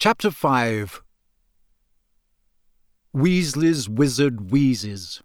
Chapter 5. Weasley's Wizard Wheezes.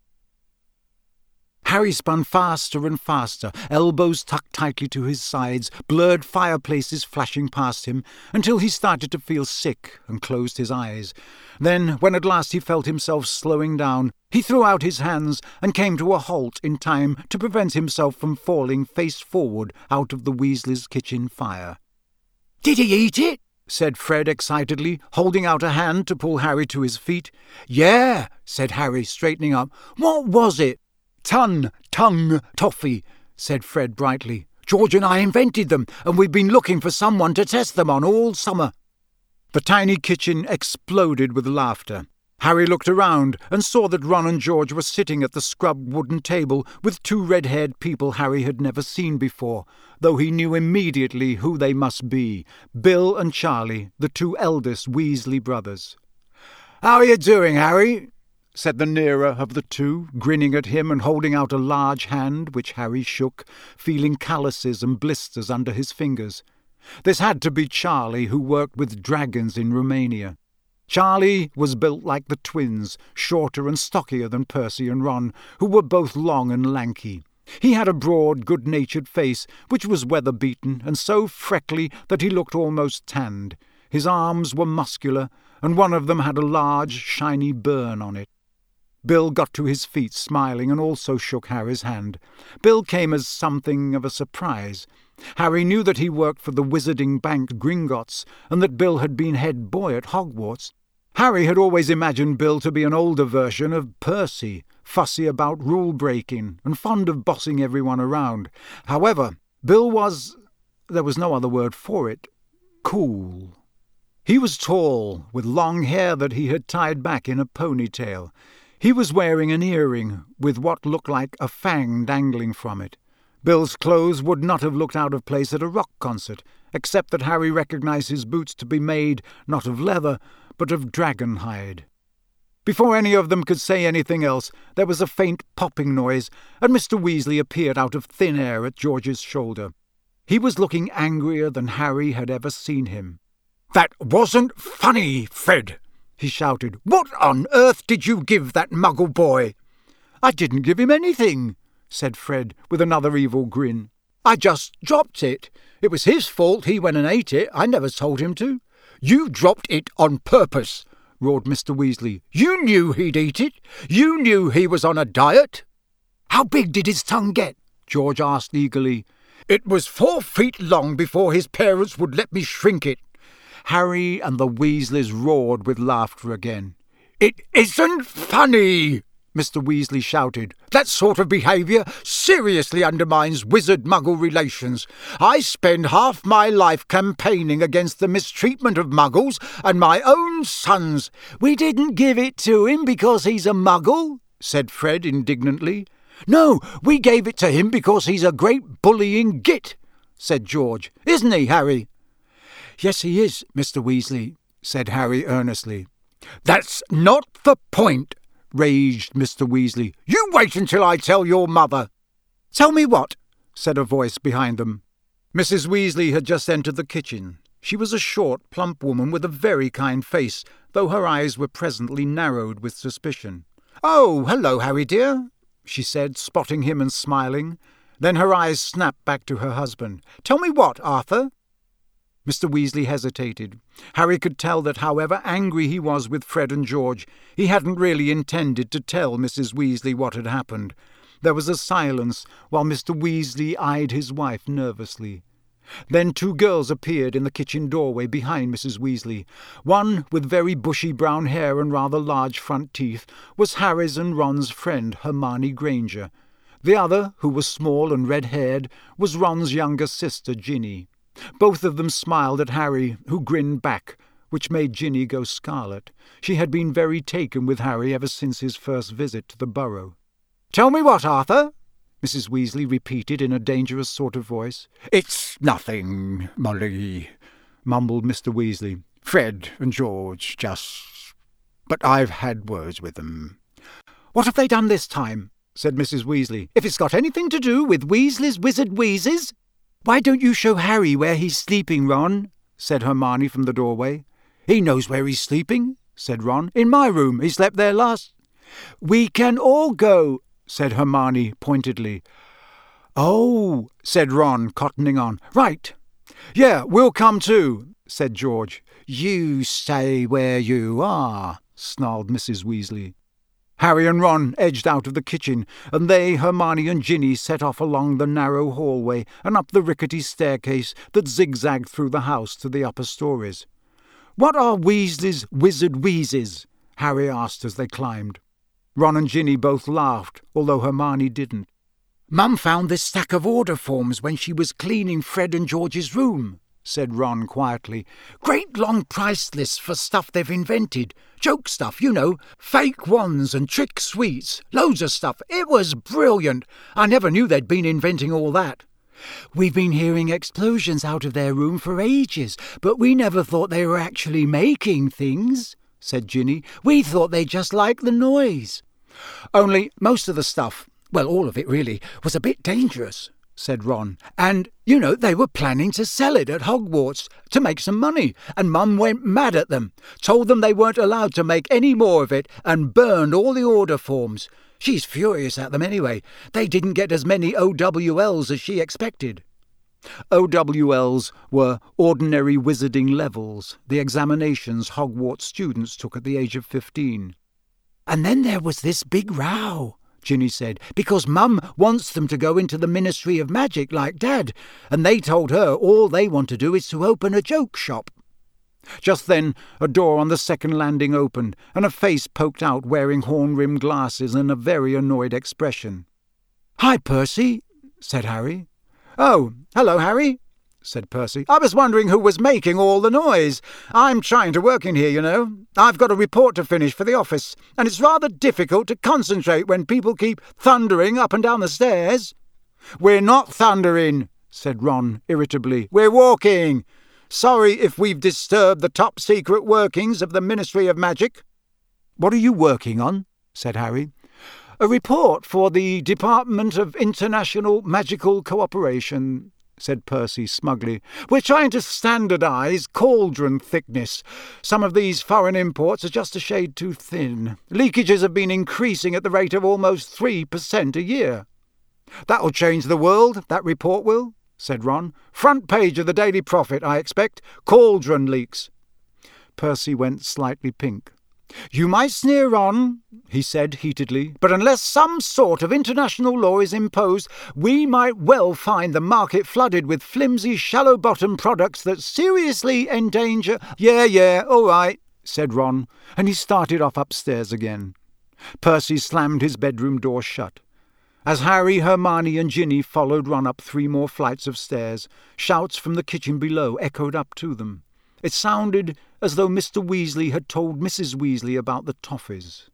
Harry spun faster and faster, elbows tucked tightly to his sides, blurred fireplaces flashing past him, until he started to feel sick and closed his eyes. Then, when at last he felt himself slowing down, he threw out his hands and came to a halt in time to prevent himself from falling face forward out of the Weasleys' kitchen fire. "Did he eat it?" said Fred excitedly, holding out a hand to pull Harry to his feet. "Yeah," said Harry, straightening up. "What was it?" "Tongue toffee," said Fred brightly. "George and I invented them, and we've been looking for someone to test them on all summer." The tiny kitchen exploded with laughter. Harry looked around and saw that Ron and George were sitting at the scrubbed wooden table with two red-haired people Harry had never seen before, though he knew immediately who they must be, Bill and Charlie, the two eldest Weasley brothers. "How are you doing, Harry?" said the nearer of the two, grinning at him and holding out a large hand, which Harry shook, feeling calluses and blisters under his fingers. This had to be Charlie, who worked with dragons in Romania. Charlie was built like the twins, shorter and stockier than Percy and Ron, who were both long and lanky. He had a broad, good-natured face, which was weather-beaten and so freckly that he looked almost tanned. His arms were muscular, and one of them had a large, shiny burn on it. Bill got to his feet, smiling, and also shook Harry's hand. Bill came as something of a surprise. Harry knew that he worked for the Wizarding Bank Gringotts, and that Bill had been head boy at Hogwarts. Harry had always imagined Bill to be an older version of Percy, fussy about rule-breaking and fond of bossing everyone around. However, Bill was, there was no other word for it, cool. He was tall, with long hair that he had tied back in a ponytail. He was wearing an earring with what looked like a fang dangling from it. Bill's clothes would not have looked out of place at a rock concert, except that Harry recognized his boots to be made not of leather, but of dragon hide. Before any of them could say anything else, there was a faint popping noise, and Mr. Weasley appeared out of thin air at George's shoulder. He was looking angrier than Harry had ever seen him. "That wasn't funny, Fred!" he shouted. "What on earth did you give that Muggle boy?" "I didn't give him anything," said Fred, with another evil grin. "I just dropped it. It was his fault he went and ate it. I never told him to." "You dropped it on purpose," roared Mr. Weasley. "You knew he'd eat it. You knew he was on a diet." "How big did his tongue get?" George asked eagerly. "It was 4 feet long before his parents would let me shrink it." Harry and the Weasleys roared with laughter again. "It isn't funny," Mr. Weasley shouted. "That sort of behaviour seriously undermines wizard-muggle relations. I spend half my life campaigning against the mistreatment of muggles, and my own sons—" "We didn't give it to him because he's a muggle," said Fred indignantly. "No, we gave it to him because he's a great bullying git," said George. "Isn't he, Harry?" "Yes, he is, Mr. Weasley," said Harry earnestly. "That's not the point," raged Mr. Weasley. "You wait until I tell your mother." "Tell me what?" said a voice behind them. Mrs. Weasley had just entered the kitchen. She was a short, plump woman with a very kind face, though her eyes were presently narrowed with suspicion. "Oh, hello, Harry dear," she said, spotting him and smiling. Then her eyes snapped back to her husband. "Tell me what, Arthur?" Mr. Weasley hesitated. Harry could tell that however angry he was with Fred and George, he hadn't really intended to tell Mrs. Weasley what had happened. There was a silence while Mr. Weasley eyed his wife nervously. Then 2 girls appeared in the kitchen doorway behind Mrs. Weasley. One, with very bushy brown hair and rather large front teeth, was Harry's and Ron's friend, Hermione Granger. The other, who was small and red-haired, was Ron's younger sister, Ginny. Both of them smiled at Harry, who grinned back, which made Ginny go scarlet. She had been very taken with Harry ever since his first visit to the Burrow. "Tell me what, Arthur?" Mrs. Weasley repeated in a dangerous sort of voice. "It's nothing, Molly," mumbled Mr. Weasley. "Fred and George but I've had words with them." "What have they done this time?" said Mrs. Weasley. "If it's got anything to do with Weasley's Wizard Wheezes—" "Why don't you show Harry where he's sleeping, Ron?" said Hermione from the doorway. "He knows where he's sleeping," said Ron. "In my room. He slept there last." "We can all go," said Hermione pointedly. "Oh," said Ron, cottoning on. "Right. Yeah, we'll come too," said George. "You stay where you are," snarled Mrs. Weasley. Harry and Ron edged out of the kitchen, and they, Hermione and Ginny, set off along the narrow hallway and up the rickety staircase that zigzagged through the house to the upper stories. "What are Weasley's wizard wheezes?" Harry asked as they climbed. Ron and Ginny both laughed, although Hermione didn't. "Mum found this stack of order forms when she was cleaning Fred and George's room," said Ron quietly. "Great long price lists for stuff they've invented. Joke stuff, you know. Fake wands and trick sweets. Loads of stuff. It was brilliant. I never knew they'd been inventing all that." "We've been hearing explosions out of their room for ages, but we never thought they were actually making things," said Ginny. "We thought they just liked the noise." "Only most of the stuff, well, all of it really, was a bit dangerous," said Ron. "And, you know, they were planning to sell it at Hogwarts to make some money, and Mum went mad at them, told them they weren't allowed to make any more of it, and burned all the order forms. She's furious at them anyway. They didn't get as many OWLs as she expected." OWLs were ordinary wizarding levels, the examinations Hogwarts students took at the age of 15. "And then there was this big row," Ginny said, "because Mum wants them to go into the Ministry of Magic like Dad, and they told her all they want to do is to open a joke shop." Just then a door on the second landing opened, and a face poked out wearing horn-rimmed glasses and a very annoyed expression. "Hi, Percy," said Harry. "Oh, hello, Harry," said Percy. "I was wondering who was making all the noise. I'm trying to work in here, you know. I've got a report to finish for the office, and it's rather difficult to concentrate when people keep thundering up and down the stairs." "We're not thundering," said Ron irritably. "We're walking. Sorry if we've disturbed the top-secret workings of the Ministry of Magic." "What are you working on?" said Harry. "A report for the Department of International Magical Cooperation," said Percy smugly. "We're trying to standardise cauldron thickness. Some of these foreign imports are just a shade too thin. Leakages have been increasing at the rate of almost 3% a year." "That'll change the world, that report will," said Ron. "Front page of the Daily Prophet, I expect. Cauldron leaks." Percy went slightly pink. "You might sneer, Ron," he said heatedly, "but unless some sort of international law is imposed, we might well find the market flooded with flimsy, shallow-bottom products that seriously endanger—" Yeah, all right," said Ron, and he started off upstairs again. Percy slammed his bedroom door shut. As Harry, Hermione and Ginny followed Ron up 3 more flights of stairs, shouts from the kitchen below echoed up to them. It sounded as though Mr. Weasley had told Mrs. Weasley about the toffees.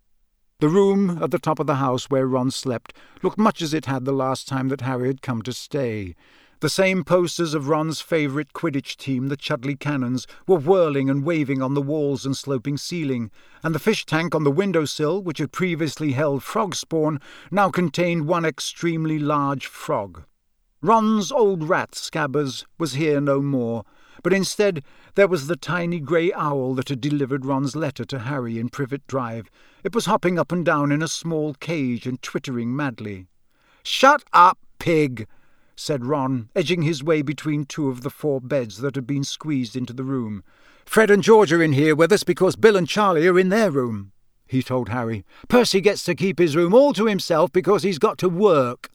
The room at the top of the house where Ron slept looked much as it had the last time that Harry had come to stay. The same posters of Ron's favourite Quidditch team, the Chudley Cannons, were whirling and waving on the walls and sloping ceiling, and the fish tank on the windowsill, which had previously held frog spawn, now contained one extremely large frog. Ron's old rat, Scabbers, was here no more, but instead there was the tiny grey owl that had delivered Ron's letter to Harry in Privet Drive. It was hopping up and down in a small cage and twittering madly. "Shut up, pig!" said Ron, edging his way between 2 of the 4 beds that had been squeezed into the room. "Fred and George are in here with us because Bill and Charlie are in their room," he told Harry. "Percy gets to keep his room all to himself because he's got to work."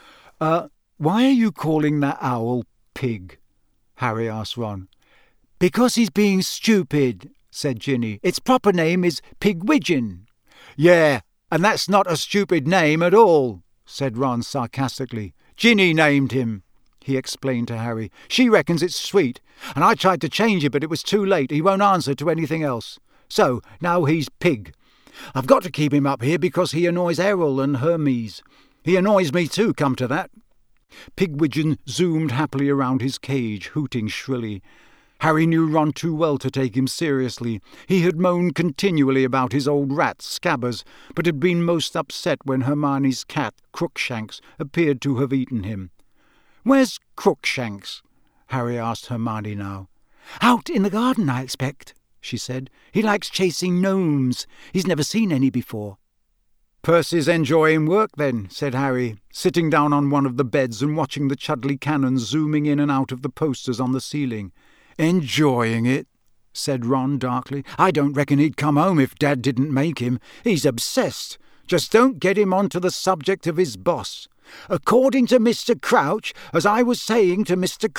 Why are you calling that owl pig?" Harry asked Ron. "Because he's being stupid," said Ginny. "Its proper name is Pigwidgeon." "Yeah, and that's not a stupid name at all," said Ron sarcastically. "Ginny named him," he explained to Harry. "She reckons it's sweet, and I tried to change it, but it was too late. He won't answer to anything else. So, now he's Pig. I've got to keep him up here because he annoys Errol and Hermes. He annoys me too, come to that." Pigwidgeon zoomed happily around his cage, hooting shrilly. Harry knew Ron too well to take him seriously. He had moaned continually about his old rat, Scabbers, but had been most upset when Hermione's cat, Crookshanks, appeared to have eaten him. "Where's Crookshanks?" Harry asked Hermione now. "Out in the garden, I expect," she said. "He likes chasing gnomes. He's never seen any before." "Percy's enjoying work, then," said Harry, sitting down on one of the beds and watching the Chudley cannons zooming in and out of the posters on the ceiling. "Enjoying it?" said Ron darkly. "I don't reckon he'd come home if Dad didn't make him. He's obsessed. Just don't get him onto the subject of his boss. According to Mr. Crouch, as I was saying to Mr.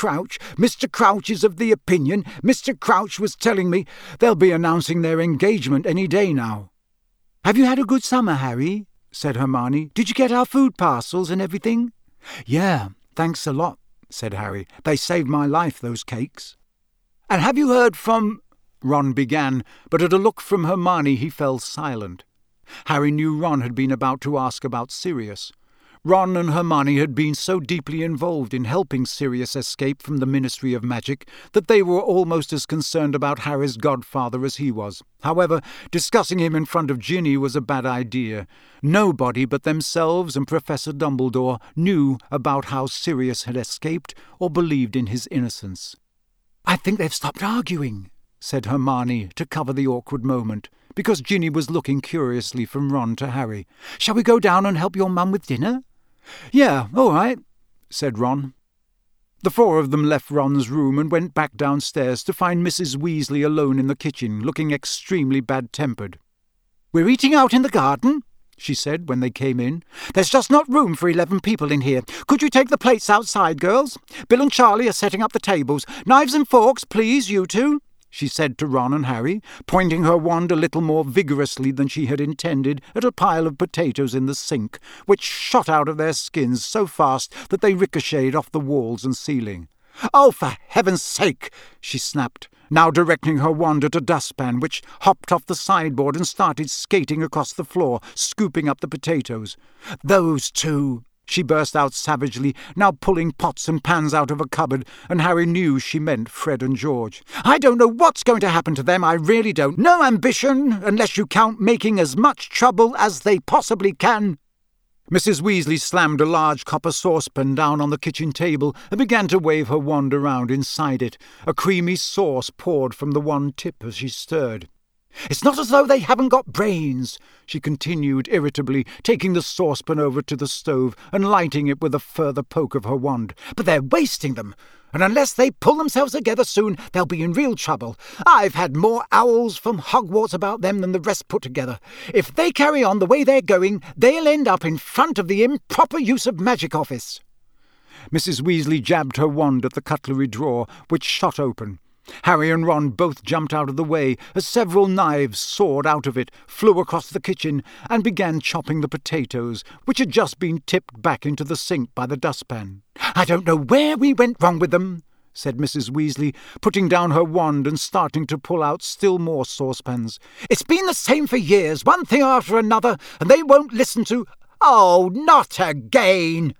Crouch is of the opinion, Mr. Crouch was telling me they'll be announcing their engagement any day now." "Have you had a good summer, Harry?" said Hermione. "Did you get our food parcels and everything?" "Yeah, thanks a lot," said Harry. "They saved my life, those cakes." "And have you heard from—" Ron began, but at a look from Hermione he fell silent. Harry knew Ron had been about to ask about Sirius. Ron and Hermione had been so deeply involved in helping Sirius escape from the Ministry of Magic that they were almost as concerned about Harry's godfather as he was. However, discussing him in front of Ginny was a bad idea. Nobody but themselves and Professor Dumbledore knew about how Sirius had escaped or believed in his innocence. "I think they've stopped arguing," said Hermione to cover the awkward moment, because Ginny was looking curiously from Ron to Harry. "Shall we go down and help your mum with dinner?" "Yeah, all right," said Ron. The four of them left Ron's room and went back downstairs to find Mrs. Weasley alone in the kitchen, looking extremely bad-tempered. "We're eating out in the garden," she said when they came in. "There's just not room for 11 people in here. Could you take the plates outside, girls? Bill and Charlie are setting up the tables. Knives and forks, please, you two," she said to Ron and Harry, pointing her wand a little more vigorously than she had intended at a pile of potatoes in the sink, which shot out of their skins so fast that they ricocheted off the walls and ceiling. "Oh, for heaven's sake!" she snapped, now directing her wand at a dustpan which hopped off the sideboard and started skating across the floor, scooping up the potatoes. "Those two!" she burst out savagely, now pulling pots and pans out of a cupboard, and Harry knew she meant Fred and George. "I don't know what's going to happen to them, I really don't. No ambition, unless you count making as much trouble as they possibly can." Mrs. Weasley slammed a large copper saucepan down on the kitchen table and began to wave her wand around inside it. A creamy sauce poured from the one tip as she stirred. "It's not as though they haven't got brains," she continued irritably, taking the saucepan over to the stove and lighting it with a further poke of her wand. "But they're wasting them, and unless they pull themselves together soon, they'll be in real trouble. I've had more owls from Hogwarts about them than the rest put together. If they carry on the way they're going, they'll end up in front of the Improper Use of Magic office." Mrs. Weasley jabbed her wand at the cutlery drawer, which shot open. Harry and Ron both jumped out of the way as several knives soared out of it, flew across the kitchen, and began chopping the potatoes, which had just been tipped back into the sink by the dustpan. "I don't know where we went wrong with them," said Mrs. Weasley, putting down her wand and starting to pull out still more saucepans. "It's been the same for years, one thing after another, and they won't listen to— Oh, not again!"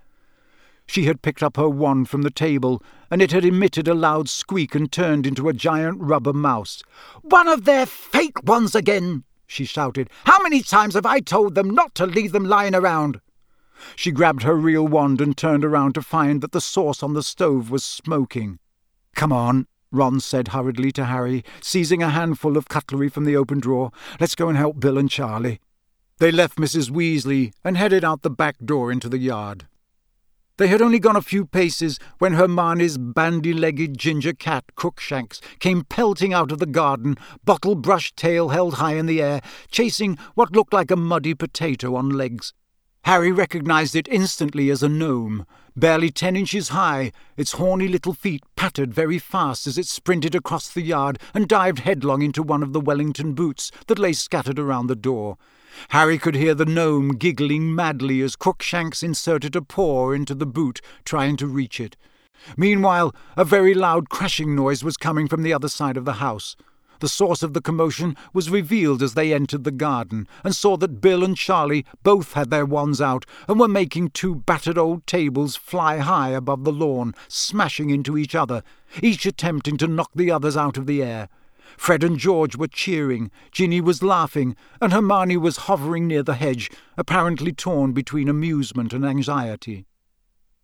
She had picked up her wand from the table, and it had emitted a loud squeak and turned into a giant rubber mouse. "One of their fake ones again!" she shouted. "How many times have I told them not to leave them lying around?" She grabbed her real wand and turned around to find that the sauce on the stove was smoking. "Come on," Ron said hurriedly to Harry, seizing a handful of cutlery from the open drawer. "Let's go and help Bill and Charlie." They left Mrs. Weasley and headed out the back door into the yard. They had only gone a few paces when Hermione's bandy-legged ginger cat, Crookshanks, came pelting out of the garden, bottle-brush tail held high in the air, chasing what looked like a muddy potato on legs. Harry recognized it instantly as a gnome. Barely 10 inches high, its horny little feet pattered very fast as it sprinted across the yard and dived headlong into one of the Wellington boots that lay scattered around the door. Harry could hear the gnome giggling madly as Crookshanks inserted a paw into the boot, trying to reach it. Meanwhile, a very loud crashing noise was coming from the other side of the house. The source of the commotion was revealed as they entered the garden and saw that Bill and Charlie both had their wands out and were making 2 battered old tables fly high above the lawn, smashing into each other, each attempting to knock the others out of the air. Fred and George were cheering, Ginny was laughing, and Hermione was hovering near the hedge, apparently torn between amusement and anxiety.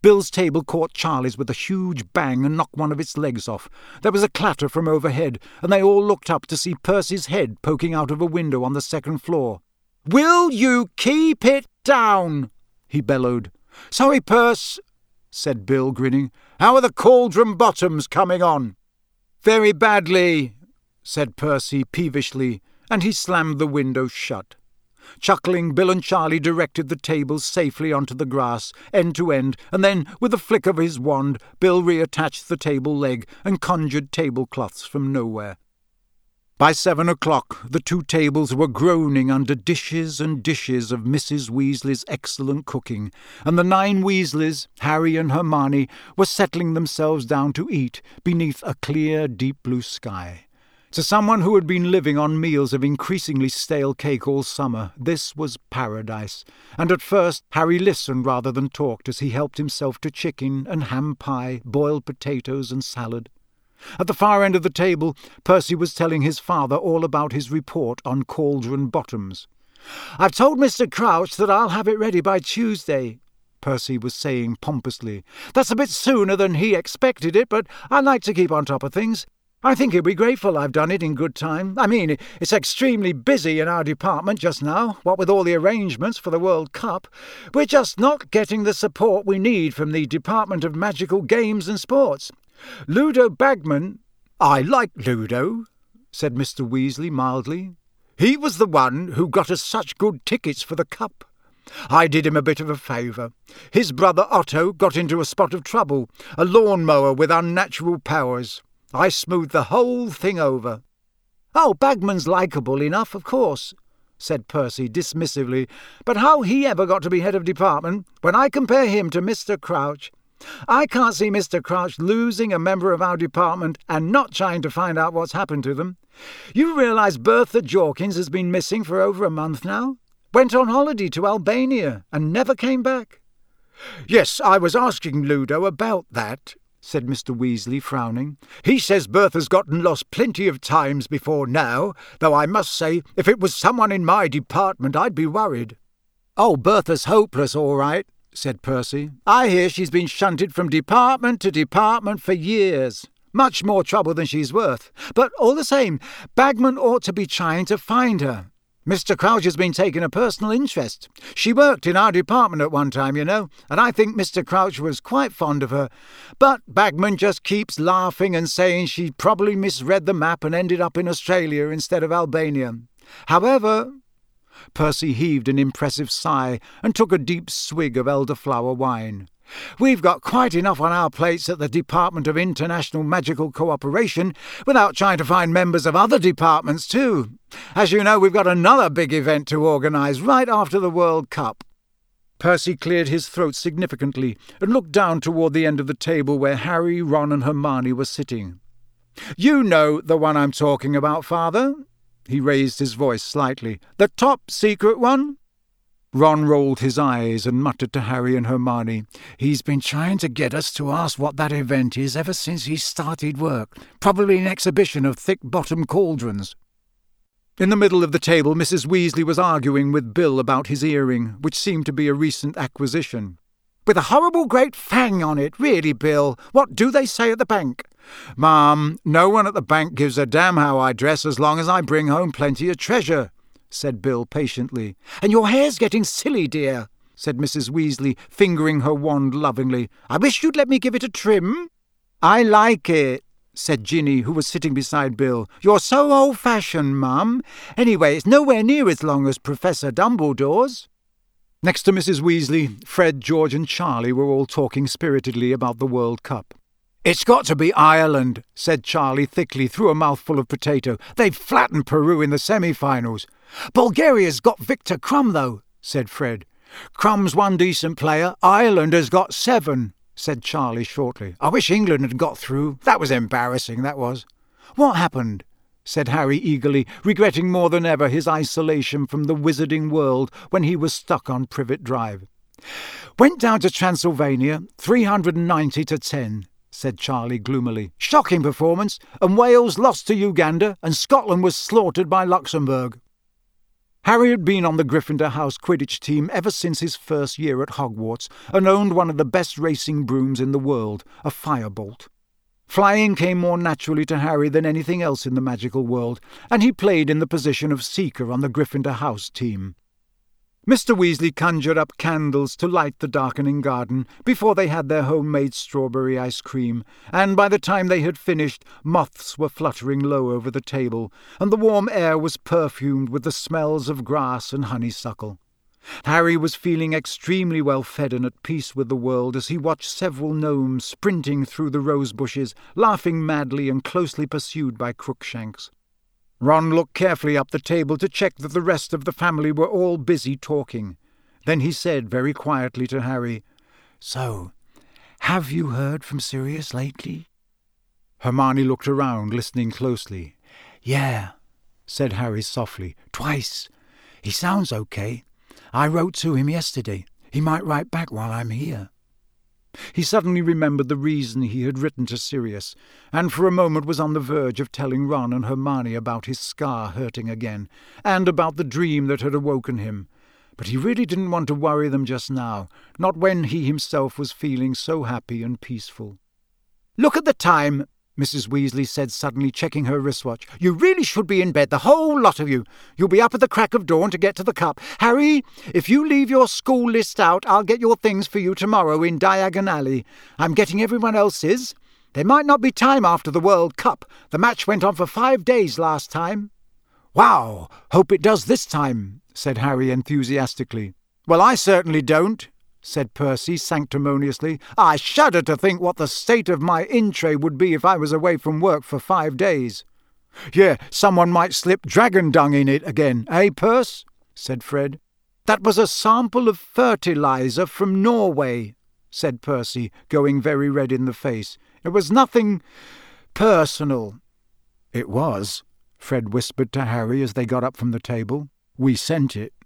Bill's table caught Charlie's with a huge bang and knocked one of its legs off. There was a clatter from overhead, and they all looked up to see Percy's head poking out of a window on the second floor. "Will you keep it down?" he bellowed. "Sorry, Perce," said Bill, grinning. "How are the Cauldron Bottoms coming on?" "Very badly," said Percy peevishly, and he slammed the window shut. Chuckling, Bill and Charlie directed the tables safely onto the grass, end to end, and then, with a flick of his wand, Bill reattached the table leg and conjured tablecloths from nowhere. By 7 o'clock, the two tables were groaning under dishes and dishes of Mrs. Weasley's excellent cooking, and the 9 Weasleys, Harry and Hermione, were settling themselves down to eat beneath a clear, deep blue sky. To someone who had been living on meals of increasingly stale cake all summer, this was paradise, and at first Harry listened rather than talked as he helped himself to chicken and ham pie, boiled potatoes and salad. At the far end of the table, Percy was telling his father all about his report on Cauldron Bottoms. "I've told Mr. Crouch that I'll have it ready by Tuesday," Percy was saying pompously. "That's a bit sooner than he expected it, but I like to keep on top of things. I think he'll be grateful I've done it in good time. I mean, it's extremely busy in our department just now, what with all the arrangements for the World Cup. We're just not getting the support we need from the Department of Magical Games and Sports. Ludo Bagman—" "I like Ludo," said Mr. Weasley mildly. "He was the one who got us such good tickets for the Cup. I did him a bit of a favour. His brother Otto got into a spot of trouble, a lawn-mower with unnatural powers. I smoothed the whole thing over." "Oh, Bagman's likeable enough, of course," said Percy dismissively, "but how he ever got to be head of department, when I compare him to Mr. Crouch, I can't see Mr. Crouch losing a member of our department and not trying to find out what's happened to them. You realise Bertha Jorkins has been missing for over a month now? Went on holiday to Albania and never came back." "Yes, I was asking Ludo about that," said Mr. Weasley, frowning. "He says Bertha's gotten lost plenty of times before now, though I must say, if it was someone in my department, I'd be worried." "Oh, Bertha's hopeless, all right," said Percy. "I hear she's been shunted from department to department for years. Much more trouble than she's worth. But all the same, Bagman ought to be trying to find her. Mr. Crouch has been taking a personal interest. She worked in our department at one time, you know, and I think Mr. Crouch was quite fond of her. But Bagman just keeps laughing and saying she probably misread the map and ended up in Australia instead of Albania. However—" Percy heaved an impressive sigh and took a deep swig of elderflower wine. "We've got quite enough on our plates at the Department of International Magical Cooperation without trying to find members of other departments too. As you know, we've got another big event to organise right after the World Cup." Percy cleared his throat significantly and looked down toward the end of the table where Harry, Ron and Hermione were sitting. "You know the one I'm talking about, Father?" He raised his voice slightly. "The top secret one?" Ron rolled his eyes and muttered to Harry and Hermione, "He's been trying to get us to ask what that event is ever since he started work. Probably an exhibition of thick-bottomed cauldrons." In the middle of the table, Mrs. Weasley was arguing with Bill about his earring, which seemed to be a recent acquisition. "With a horrible great fang on it, really, Bill. What do they say at the bank?" "Ma'am, no one at the bank gives a damn how I dress as long as I bring home plenty of treasure," said Bill patiently. "And your hair's getting silly, dear," said Mrs. Weasley, fingering her wand lovingly. "I wish you'd let me give it a trim." "I like it," said Ginny, who was sitting beside Bill. "You're so old-fashioned, Mum. Anyway, it's nowhere near as long as Professor Dumbledore's." Next to Mrs. Weasley, Fred, George and Charlie were all talking spiritedly about the World Cup. "It's got to be Ireland," said Charlie thickly through a mouthful of potato. "They've flattened Peru in the semi-finals." "Bulgaria's got Victor Krum, though," said Fred. "Krum's one decent player. Ireland has got 7, said Charlie shortly. "I wish England had got through. That was embarrassing, that was." "What happened?" said Harry eagerly, regretting more than ever his isolation from the wizarding world when he was stuck on Privet Drive. "Went down to Transylvania, 390-10. said Charlie gloomily. "Shocking performance, and Wales lost to Uganda, and Scotland was slaughtered by Luxembourg." Harry had been on the Gryffindor House Quidditch team ever since his first year at Hogwarts, and owned one of the best racing brooms in the world, a Firebolt. Flying came more naturally to Harry than anything else in the magical world, and he played in the position of Seeker on the Gryffindor House team. Mr. Weasley conjured up candles to light the darkening garden before they had their homemade strawberry ice cream, and by the time they had finished, moths were fluttering low over the table, and the warm air was perfumed with the smells of grass and honeysuckle. Harry was feeling extremely well fed and at peace with the world as he watched several gnomes sprinting through the rose bushes, laughing madly and closely pursued by Crookshanks. Ron looked carefully up the table to check that the rest of the family were all busy talking. Then he said very quietly to Harry, "So, have you heard from Sirius lately?" Hermione looked around, listening closely. "Yeah," said Harry softly, "twice. He sounds okay. I wrote to him yesterday. He might write back while I'm here." He suddenly remembered the reason he had written to Sirius, and for a moment was on the verge of telling Ron and Hermione about his scar hurting again, and about the dream that had awoken him. But he really didn't want to worry them just now, not when he himself was feeling so happy and peaceful. "Look at the time," Mrs. Weasley said suddenly, checking her wristwatch. "You really should be in bed, the whole lot of you. You'll be up at the crack of dawn to get to the cup. Harry, if you leave your school list out, I'll get your things for you tomorrow in Diagon Alley. I'm getting everyone else's. There might not be time after the World Cup. The match went on for 5 days last time." "Wow! Hope it does this time," said Harry enthusiastically. "Well, I certainly don't," said Percy sanctimoniously. "I shudder to think what the state of my in-tray would be if I was away from work for 5 days." "Yeah, someone might slip dragon dung in it again, eh, Perce?" said Fred. "That was a sample of fertilizer from Norway," said Percy, going very red in the face. "It was nothing personal." "It was," Fred whispered to Harry as they got up from the table. "We sent it."